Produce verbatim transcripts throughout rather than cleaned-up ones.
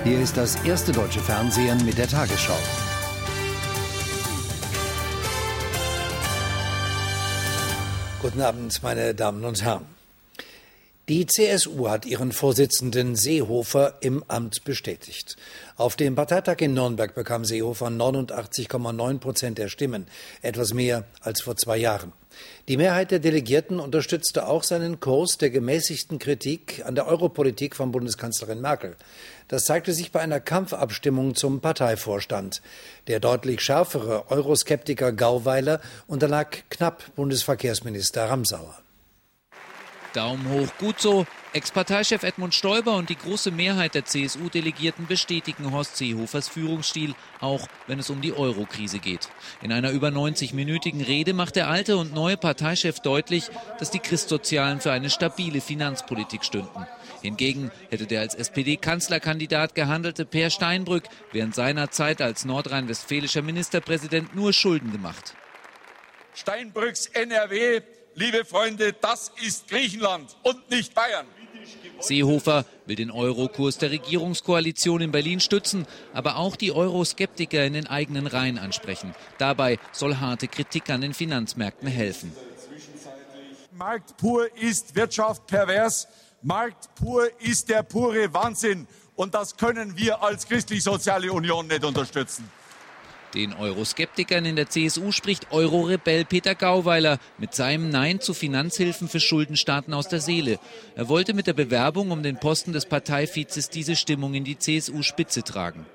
Hier ist das erste deutsche Fernsehen mit der Tagesschau. Guten Abend, meine Damen und Herren. Die C S U hat ihren Vorsitzenden Seehofer im Amt bestätigt. Auf dem Parteitag in Nürnberg bekam Seehofer neunundachtzig Komma neun Prozent der Stimmen, etwas mehr als vor zwei Jahren. Die Mehrheit der Delegierten unterstützte auch seinen Kurs der gemäßigten Kritik an der Europolitik von Bundeskanzlerin Merkel. Das zeigte sich bei einer Kampfabstimmung zum Parteivorstand. Der deutlich schärfere Euroskeptiker Gauweiler unterlag knapp Bundesverkehrsminister Ramsauer. Daumen hoch, gut so. Ex-Parteichef Edmund Stoiber und die große Mehrheit der C S U-Delegierten bestätigen Horst Seehofers Führungsstil, auch wenn es um die Euro-Krise geht. In einer über neunzig-minütigen Rede macht der alte und neue Parteichef deutlich, dass die Christsozialen für eine stabile Finanzpolitik stünden. Hingegen hätte der als S P D-Kanzlerkandidat gehandelte Peer Steinbrück während seiner Zeit als nordrhein-westfälischer Ministerpräsident nur Schulden gemacht. Steinbrücks N R W, liebe Freunde, das ist Griechenland und nicht Bayern. Seehofer will den Eurokurs der Regierungskoalition in Berlin stützen, aber auch die Euroskeptiker in den eigenen Reihen ansprechen. Dabei soll harte Kritik an den Finanzmärkten helfen. Markt pur ist Wirtschaft pervers. Markt pur ist der pure Wahnsinn. Und das können wir als Christlich-Soziale Union nicht unterstützen. Den Euroskeptikern in der C S U spricht Euro-Rebell Peter Gauweiler mit seinem Nein zu Finanzhilfen für Schuldenstaaten aus der Seele. Er wollte mit der Bewerbung um den Posten des Parteivizes diese Stimmung in die C S U-Spitze tragen.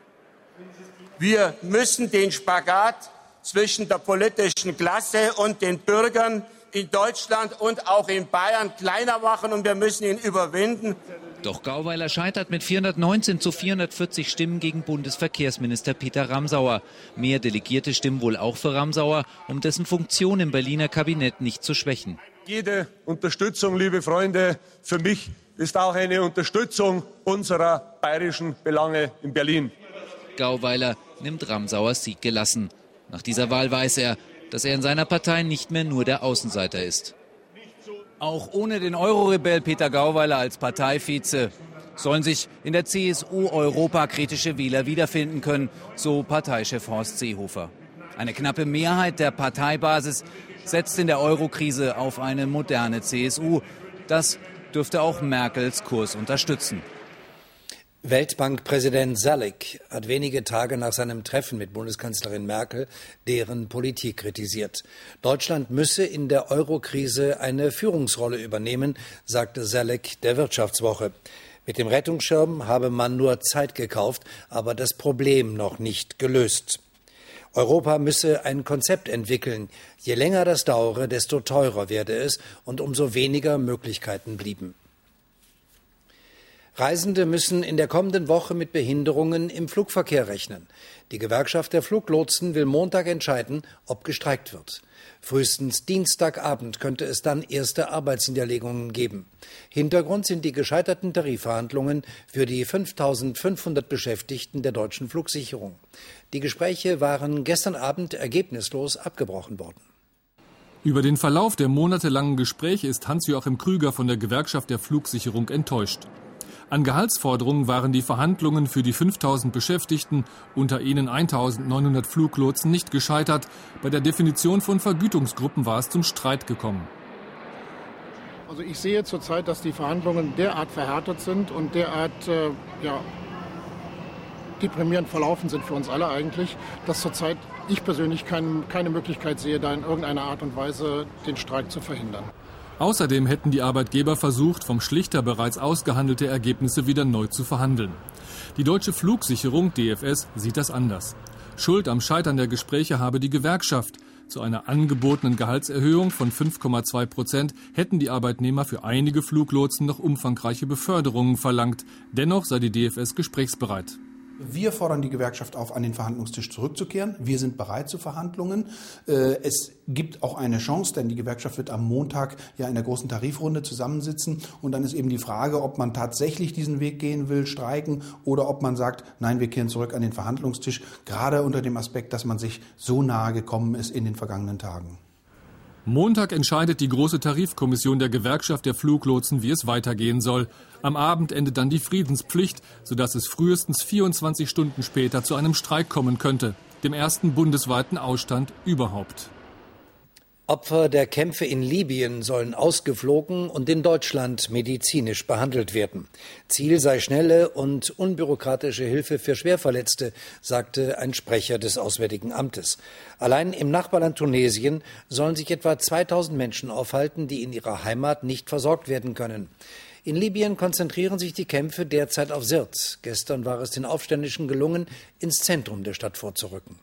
Wir müssen den Spagat zwischen der politischen Klasse und den Bürgern in Deutschland und auch in Bayern kleiner machen und wir müssen ihn überwinden. Doch Gauweiler scheitert mit vierhundertneunzehn zu vierhundertvierzig Stimmen gegen Bundesverkehrsminister Peter Ramsauer. Mehr Delegierte stimmen wohl auch für Ramsauer, um dessen Funktion im Berliner Kabinett nicht zu schwächen. Jede Unterstützung, liebe Freunde, für mich ist auch eine Unterstützung unserer bayerischen Belange in Berlin. Gauweiler nimmt Ramsauers Sieg gelassen. Nach dieser Wahl weiß er, dass er in seiner Partei nicht mehr nur der Außenseiter ist. Auch ohne den Euro-Rebell Peter Gauweiler als Parteivize sollen sich in der C S U europakritische Wähler wiederfinden können, so Parteichef Horst Seehofer. Eine knappe Mehrheit der Parteibasis setzt in der Eurokrise auf eine moderne C S U. Das dürfte auch Merkels Kurs unterstützen. Weltbankpräsident Salik hat wenige Tage nach seinem Treffen mit Bundeskanzlerin Merkel deren Politik kritisiert. Deutschland müsse in der Eurokrise eine Führungsrolle übernehmen, sagte Salik der Wirtschaftswoche. Mit dem Rettungsschirm habe man nur Zeit gekauft, aber das Problem noch nicht gelöst. Europa müsse ein Konzept entwickeln. Je länger das dauere, desto teurer werde es und umso weniger Möglichkeiten blieben. Reisende müssen in der kommenden Woche mit Behinderungen im Flugverkehr rechnen. Die Gewerkschaft der Fluglotsen will Montag entscheiden, ob gestreikt wird. Frühestens Dienstagabend könnte es dann erste Arbeitsniederlegungen geben. Hintergrund sind die gescheiterten Tarifverhandlungen für die fünftausendfünfhundert Beschäftigten der deutschen Flugsicherung. Die Gespräche waren gestern Abend ergebnislos abgebrochen worden. Über den Verlauf der monatelangen Gespräche ist Hans-Joachim Krüger von der Gewerkschaft der Flugsicherung enttäuscht. An Gehaltsforderungen waren die Verhandlungen für die fünftausend Beschäftigten, unter ihnen eintausendneunhundert Fluglotsen, nicht gescheitert. Bei der Definition von Vergütungsgruppen war es zum Streit gekommen. Also ich sehe zurzeit, dass die Verhandlungen derart verhärtet sind und derart äh, ja, deprimierend verlaufen sind für uns alle eigentlich, dass zurzeit ich persönlich kein, keine Möglichkeit sehe, da in irgendeiner Art und Weise den Streik zu verhindern. Außerdem hätten die Arbeitgeber versucht, vom Schlichter bereits ausgehandelte Ergebnisse wieder neu zu verhandeln. Die deutsche Flugsicherung, D F S, sieht das anders. Schuld am Scheitern der Gespräche habe die Gewerkschaft. Zu einer angebotenen Gehaltserhöhung von fünf Komma zwei Prozent hätten die Arbeitnehmer für einige Fluglotsen noch umfangreiche Beförderungen verlangt. Dennoch sei die D F S gesprächsbereit. Wir fordern die Gewerkschaft auf, an den Verhandlungstisch zurückzukehren. Wir sind bereit zu Verhandlungen. Es gibt auch eine Chance, denn die Gewerkschaft wird am Montag ja in der großen Tarifrunde zusammensitzen. Und dann ist eben die Frage, ob man tatsächlich diesen Weg gehen will, streiken, oder ob man sagt, nein, wir kehren zurück an den Verhandlungstisch, gerade unter dem Aspekt, dass man sich so nahe gekommen ist in den vergangenen Tagen. Montag entscheidet die Große Tarifkommission der Gewerkschaft der Fluglotsen, wie es weitergehen soll. Am Abend endet dann die Friedenspflicht, sodass es frühestens vierundzwanzig Stunden später zu einem Streik kommen könnte, dem ersten bundesweiten Ausstand überhaupt. Opfer der Kämpfe in Libyen sollen ausgeflogen und in Deutschland medizinisch behandelt werden. Ziel sei schnelle und unbürokratische Hilfe für Schwerverletzte, sagte ein Sprecher des Auswärtigen Amtes. Allein im Nachbarland Tunesien sollen sich etwa zweitausend Menschen aufhalten, die in ihrer Heimat nicht versorgt werden können. In Libyen konzentrieren sich die Kämpfe derzeit auf Sirte. Gestern war es den Aufständischen gelungen, ins Zentrum der Stadt vorzurücken.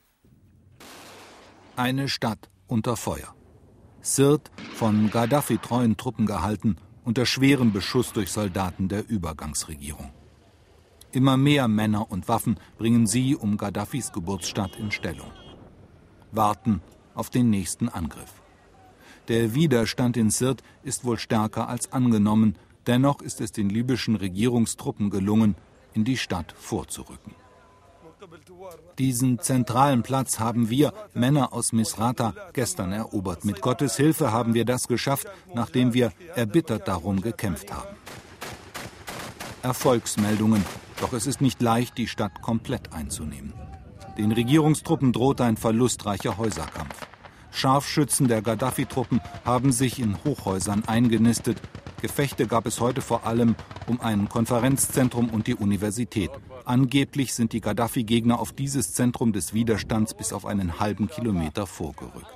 Eine Stadt unter Feuer. Sirte, von Gaddafi-treuen Truppen gehalten, unter schwerem Beschuss durch Soldaten der Übergangsregierung. Immer mehr Männer und Waffen bringen sie um Gaddafis Geburtsstadt in Stellung. Warten auf den nächsten Angriff. Der Widerstand in Sirte ist wohl stärker als angenommen, dennoch ist es den libyschen Regierungstruppen gelungen, in die Stadt vorzurücken. Diesen zentralen Platz haben wir, Männer aus Misrata, gestern erobert. Mit Gottes Hilfe haben wir das geschafft, nachdem wir erbittert darum gekämpft haben. Erfolgsmeldungen, doch es ist nicht leicht, die Stadt komplett einzunehmen. Den Regierungstruppen droht ein verlustreicher Häuserkampf. Scharfschützen der Gaddafi-Truppen haben sich in Hochhäusern eingenistet. Gefechte gab es heute vor allem um ein Konferenzzentrum und die Universität. Angeblich sind die Gaddafi-Gegner auf dieses Zentrum des Widerstands bis auf einen halben Kilometer vorgerückt.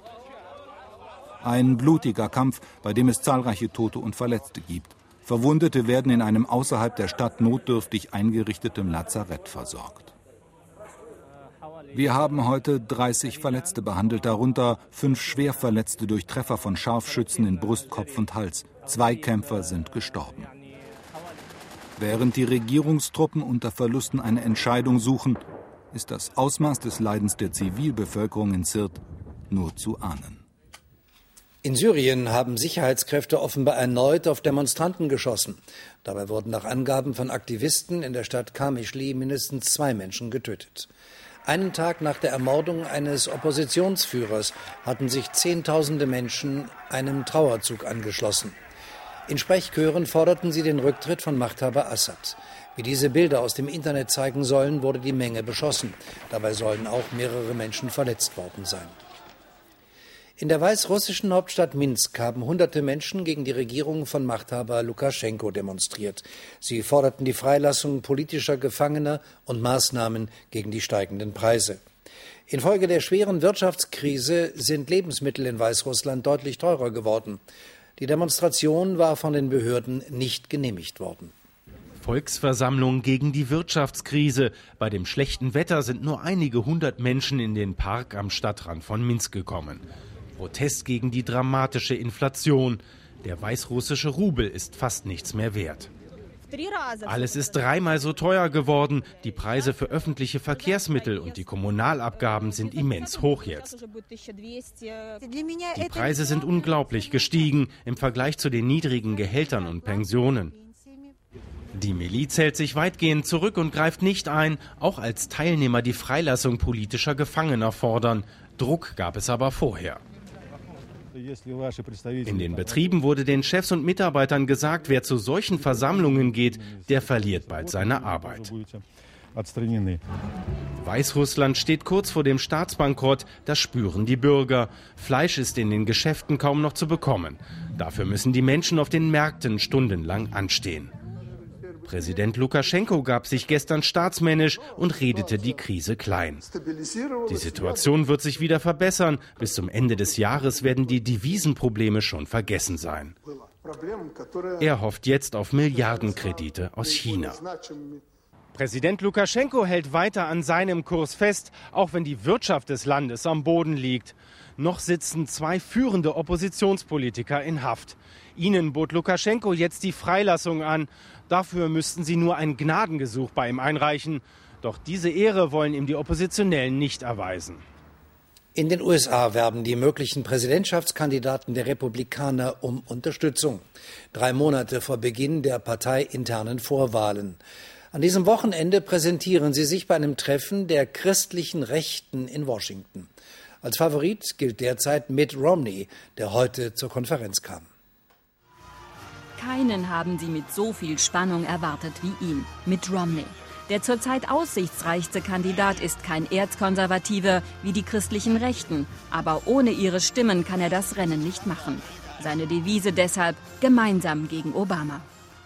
Ein blutiger Kampf, bei dem es zahlreiche Tote und Verletzte gibt. Verwundete werden in einem außerhalb der Stadt notdürftig eingerichteten Lazarett versorgt. Wir haben heute dreißig Verletzte behandelt, darunter fünf Schwerverletzte durch Treffer von Scharfschützen in Brust, Kopf und Hals. Zwei Kämpfer sind gestorben. Während die Regierungstruppen unter Verlusten eine Entscheidung suchen, ist das Ausmaß des Leidens der Zivilbevölkerung in Sirte nur zu ahnen. In Syrien haben Sicherheitskräfte offenbar erneut auf Demonstranten geschossen. Dabei wurden nach Angaben von Aktivisten in der Stadt Qamishli mindestens zwei Menschen getötet. Einen Tag nach der Ermordung eines Oppositionsführers hatten sich Zehntausende Menschen einem Trauerzug angeschlossen. In Sprechchören forderten sie den Rücktritt von Machthaber Assad. Wie diese Bilder aus dem Internet zeigen sollen, wurde die Menge beschossen. Dabei sollen auch mehrere Menschen verletzt worden sein. In der weißrussischen Hauptstadt Minsk haben hunderte Menschen gegen die Regierung von Machthaber Lukaschenko demonstriert. Sie forderten die Freilassung politischer Gefangener und Maßnahmen gegen die steigenden Preise. Infolge der schweren Wirtschaftskrise sind Lebensmittel in Weißrussland deutlich teurer geworden. Die Demonstration war von den Behörden nicht genehmigt worden. Volksversammlung gegen die Wirtschaftskrise. Bei dem schlechten Wetter sind nur einige hundert Menschen in den Park am Stadtrand von Minsk gekommen. Protest gegen die dramatische Inflation. Der weißrussische Rubel ist fast nichts mehr wert. Alles ist dreimal so teuer geworden. Die Preise für öffentliche Verkehrsmittel und die Kommunalabgaben sind immens hoch jetzt. Die Preise sind unglaublich gestiegen im Vergleich zu den niedrigen Gehältern und Pensionen. Die Miliz hält sich weitgehend zurück und greift nicht ein, auch als Teilnehmer die Freilassung politischer Gefangener fordern. Druck gab es aber vorher. In den Betrieben wurde den Chefs und Mitarbeitern gesagt, wer zu solchen Versammlungen geht, der verliert bald seine Arbeit. Weißrussland steht kurz vor dem Staatsbankrott, das spüren die Bürger. Fleisch ist in den Geschäften kaum noch zu bekommen. Dafür müssen die Menschen auf den Märkten stundenlang anstehen. Präsident Lukaschenko gab sich gestern staatsmännisch und redete die Krise klein. Die Situation wird sich wieder verbessern. Bis zum Ende des Jahres werden die Devisenprobleme schon vergessen sein. Er hofft jetzt auf Milliardenkredite aus China. Präsident Lukaschenko hält weiter an seinem Kurs fest, auch wenn die Wirtschaft des Landes am Boden liegt. Noch sitzen zwei führende Oppositionspolitiker in Haft. Ihnen bot Lukaschenko jetzt die Freilassung an. Dafür müssten sie nur ein Gnadengesuch bei ihm einreichen. Doch diese Ehre wollen ihm die Oppositionellen nicht erweisen. In den U S A werben die möglichen Präsidentschaftskandidaten der Republikaner um Unterstützung. Drei Monate vor Beginn der parteiinternen Vorwahlen. An diesem Wochenende präsentieren sie sich bei einem Treffen der christlichen Rechten in Washington. Als Favorit gilt derzeit Mitt Romney, der heute zur Konferenz kam. Keinen haben sie mit so viel Spannung erwartet wie ihn, Mitt Romney. Der zurzeit aussichtsreichste Kandidat ist kein Erzkonservativer wie die christlichen Rechten. Aber ohne ihre Stimmen kann er das Rennen nicht machen. Seine Devise deshalb: gemeinsam gegen Obama.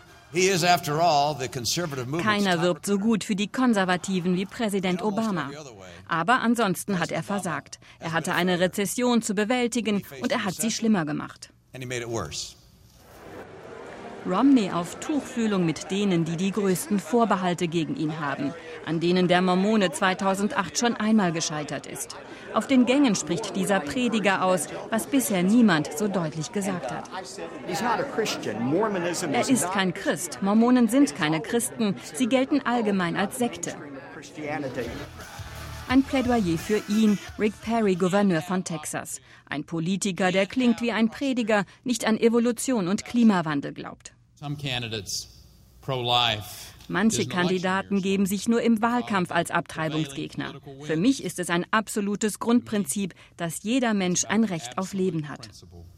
Keiner wirbt so gut für die Konservativen wie Präsident Obama. Aber ansonsten hat er versagt. Er hatte eine Rezession zu bewältigen und er hat sie schlimmer gemacht. Romney auf Tuchfühlung mit denen, die die größten Vorbehalte gegen ihn haben, an denen der Mormone zweitausendacht schon einmal gescheitert ist. Auf den Gängen spricht dieser Prediger aus, was bisher niemand so deutlich gesagt hat. Er ist kein Christ. Mormonen sind keine Christen. Sie gelten allgemein als Sekte. Ein Plädoyer für ihn, Rick Perry, Gouverneur von Texas. Ein Politiker, der klingt wie ein Prediger, nicht an Evolution und Klimawandel glaubt. Manche Kandidaten geben sich nur im Wahlkampf als Abtreibungsgegner. Für mich ist es ein absolutes Grundprinzip, dass jeder Mensch ein Recht auf Leben hat.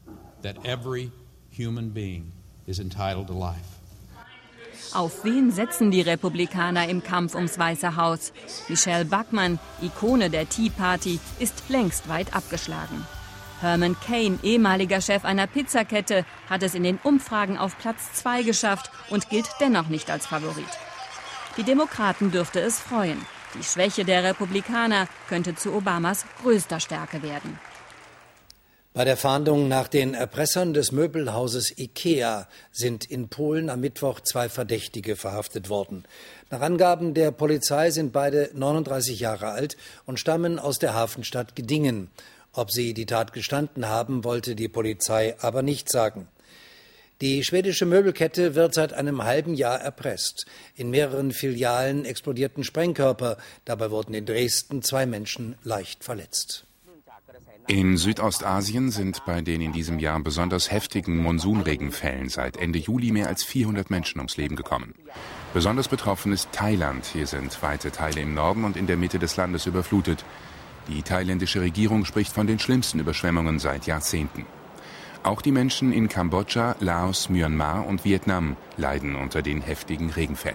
Auf wen setzen die Republikaner im Kampf ums Weiße Haus? Michelle Bachmann, Ikone der Tea Party, ist längst weit abgeschlagen. Herman Cain, ehemaliger Chef einer Pizzakette, hat es in den Umfragen auf Platz zwei geschafft und gilt dennoch nicht als Favorit. Die Demokraten dürfte es freuen. Die Schwäche der Republikaner könnte zu Obamas größter Stärke werden. Bei der Fahndung nach den Erpressern des Möbelhauses Ikea sind in Polen am Mittwoch zwei Verdächtige verhaftet worden. Nach Angaben der Polizei sind beide neununddreißig Jahre alt und stammen aus der Hafenstadt Gdingen. Ob sie die Tat gestanden haben, wollte die Polizei aber nicht sagen. Die schwedische Möbelkette wird seit einem halben Jahr erpresst. In mehreren Filialen explodierten Sprengkörper. Dabei wurden in Dresden zwei Menschen leicht verletzt. In Südostasien sind bei den in diesem Jahr besonders heftigen Monsunregenfällen seit Ende Juli mehr als vierhundert Menschen ums Leben gekommen. Besonders betroffen ist Thailand. Hier sind weite Teile im Norden und in der Mitte des Landes überflutet. Die thailändische Regierung spricht von den schlimmsten Überschwemmungen seit Jahrzehnten. Auch die Menschen in Kambodscha, Laos, Myanmar und Vietnam leiden unter den heftigen Regenfällen.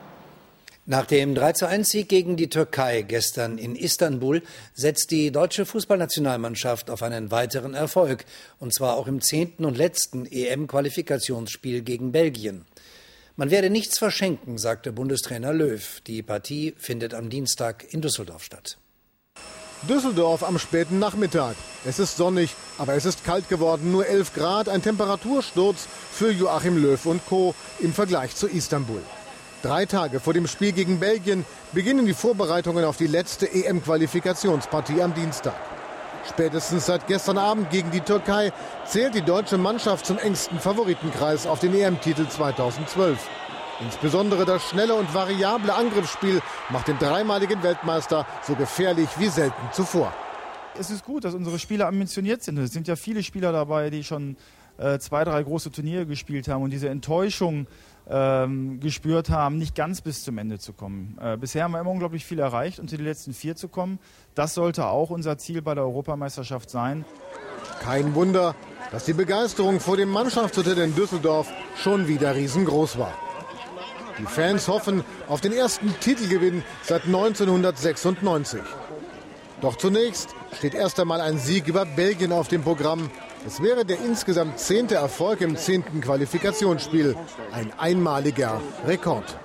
Nach dem drei zu eins Sieg gegen die Türkei gestern in Istanbul setzt die deutsche Fußballnationalmannschaft auf einen weiteren Erfolg, und zwar auch im zehnten und letzten E M-Qualifikationsspiel gegen Belgien. Man werde nichts verschenken, sagte Bundestrainer Löw. Die Partie findet am Dienstag in Düsseldorf statt. Düsseldorf am späten Nachmittag. Es ist sonnig, aber es ist kalt geworden. Nur elf Grad, ein Temperatursturz für Joachim Löw und Co. im Vergleich zu Istanbul. Drei Tage vor dem Spiel gegen Belgien beginnen die Vorbereitungen auf die letzte E M-Qualifikationspartie am Dienstag. Spätestens seit gestern Abend gegen die Türkei zählt die deutsche Mannschaft zum engsten Favoritenkreis auf den E M-Titel zweitausendzwölf. Insbesondere das schnelle und variable Angriffsspiel macht den dreimaligen Weltmeister so gefährlich wie selten zuvor. Es ist gut, dass unsere Spieler ambitioniert sind. Es sind ja viele Spieler dabei, die schon äh, zwei, drei große Turniere gespielt haben und diese Enttäuschung ähm, gespürt haben, nicht ganz bis zum Ende zu kommen. Äh, bisher haben wir immer unglaublich viel erreicht, unter die letzten vier zu kommen. Das sollte auch unser Ziel bei der Europameisterschaft sein. Kein Wunder, dass die Begeisterung vor dem Mannschaftshotel in Düsseldorf schon wieder riesengroß war. Die Fans hoffen auf den ersten Titelgewinn seit neunzehnhundertsechsundneunzig. Doch zunächst steht erst einmal ein Sieg über Belgien auf dem Programm. Es wäre der insgesamt zehnte Erfolg im zehnten Qualifikationsspiel. Ein einmaliger Rekord.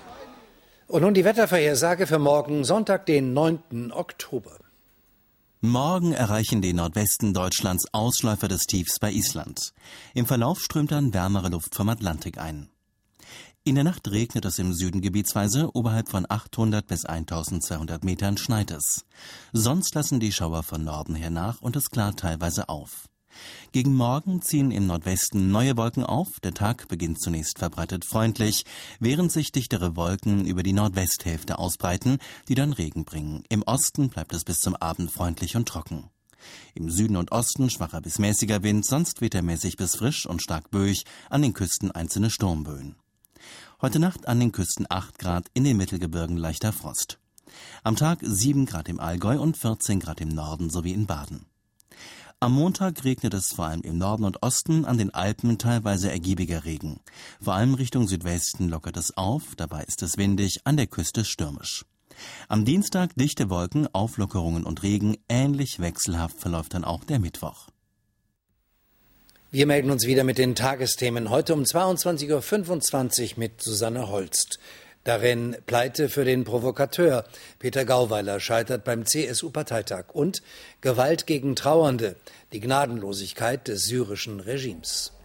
Und nun die Wettervorhersage für morgen, Sonntag, den neunten Oktober. Morgen erreichen den Nordwesten Deutschlands Ausläufer des Tiefs bei Island. Im Verlauf strömt dann wärmere Luft vom Atlantik ein. In der Nacht regnet es im Süden gebietsweise, oberhalb von achthundert bis eintausendzweihundert Metern schneit es. Sonst lassen die Schauer von Norden her nach und es klart teilweise auf. Gegen Morgen ziehen im Nordwesten neue Wolken auf, der Tag beginnt zunächst verbreitet freundlich, während sich dichtere Wolken über die Nordwesthälfte ausbreiten, die dann Regen bringen. Im Osten bleibt es bis zum Abend freundlich und trocken. Im Süden und Osten schwacher bis mäßiger Wind, sonst wettermäßig bis frisch und stark böig, an den Küsten einzelne Sturmböen. Heute Nacht an den Küsten acht Grad, in den Mittelgebirgen leichter Frost. Am Tag sieben Grad im Allgäu und vierzehn Grad im Norden sowie in Baden. Am Montag regnet es vor allem im Norden und Osten, an den Alpen teilweise ergiebiger Regen. Vor allem Richtung Südwesten lockert es auf, dabei ist es windig, an der Küste stürmisch. Am Dienstag dichte Wolken, Auflockerungen und Regen, ähnlich wechselhaft verläuft dann auch der Mittwoch. Wir melden uns wieder mit den Tagesthemen heute um zweiundzwanzig Uhr fünfundzwanzig mit Susanne Holst. Darin Pleite für den Provokateur. Peter Gauweiler scheitert beim C S U-Parteitag. Und Gewalt gegen Trauernde, die Gnadenlosigkeit des syrischen Regimes.